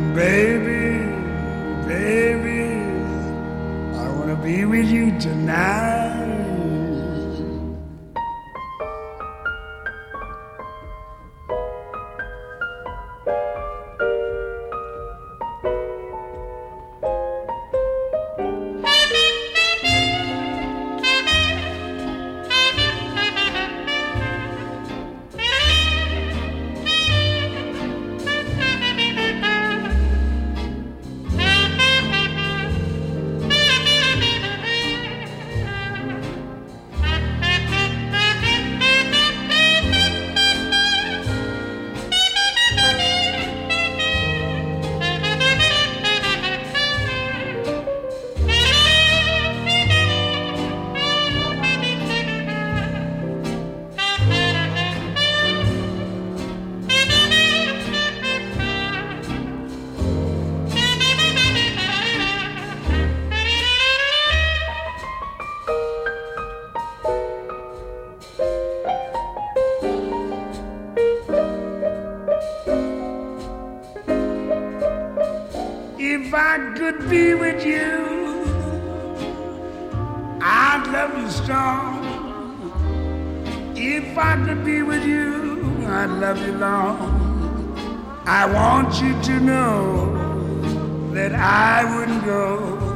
Baby, baby, I wanna be with you tonight. If I could be with you, I'd love you strong. If I could be with you, I'd love you long. I want you to know that I wouldn't go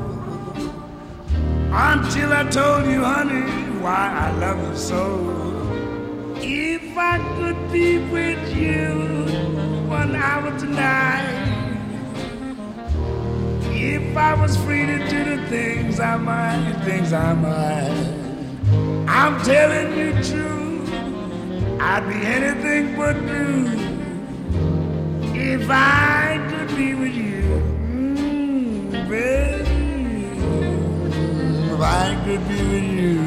until I told you, honey, why I love you so. If I could be with you 1 hour tonight, if I was free to do the things I might, I'm telling you true, I'd be anything but blue if I could be with you, baby, if I could be with you.